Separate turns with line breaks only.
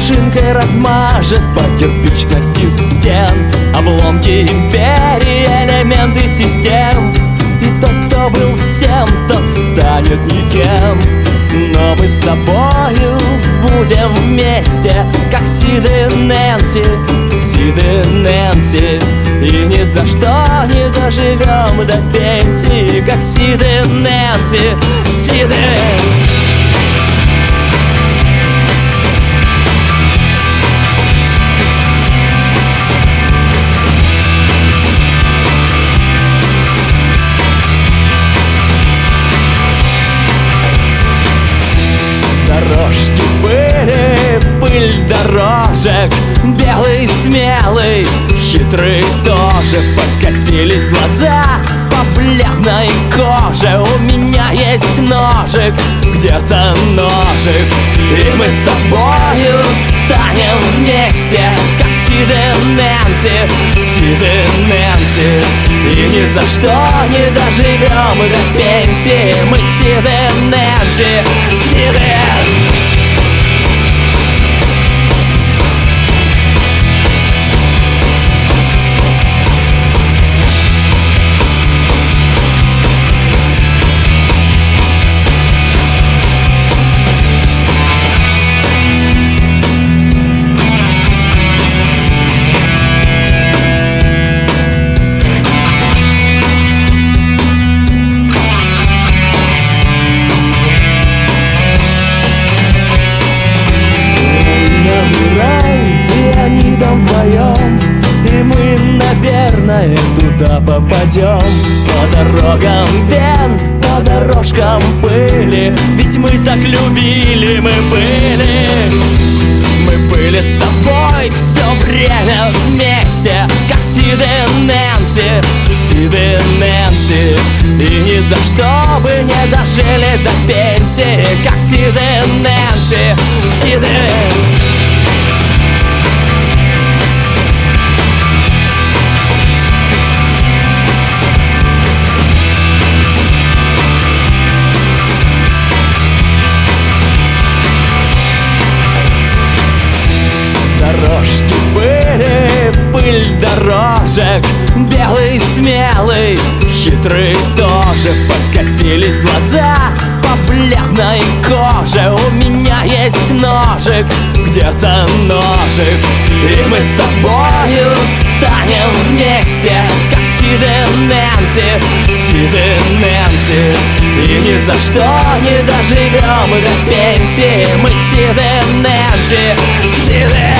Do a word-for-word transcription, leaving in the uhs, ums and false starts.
машинкой размажет по кирпичности стен обломки империи, элементы систем. И тот, кто был всем, тот станет никем. Но мы с тобою будем вместе, как Сид и Нэнси, Сид и Нэнси. И ни за что не доживем до пенсии, как Сид и Нэнси, Сид и... Дорожки были, пыль дорожек, белый, смелый, хитрый тоже. Покатились глаза по бледной коже. У меня есть ножик, где-то ножик. И мы с тобою станем вместе, как Сид и Нэнси, Сид и Нэнси. И ни за что не доживем до пенсии. Мы Сид и Нэнси, Сид и... Вдвоем, и мы, наверное, туда попадем. По дорогам вен, по дорожкам пыли, ведь мы так любили, мы были. Мы были с тобой все время вместе, как Сид и Нэнси, Сид и Нэнси. И ни за что бы не дожили до пенсии, как Сид и Нэнси, Сид и... Дорожки были, пыль дорожек, белый, смелый, хитрый тоже. Покатились глаза по бледной коже. У меня есть ножик, где-то ножик. И мы с тобою станем вместе, как Сид и Нэнси, Сид и Нэнси. И ни за что не доживем до пенсии. Мы Сид и Нэнси, Сид и...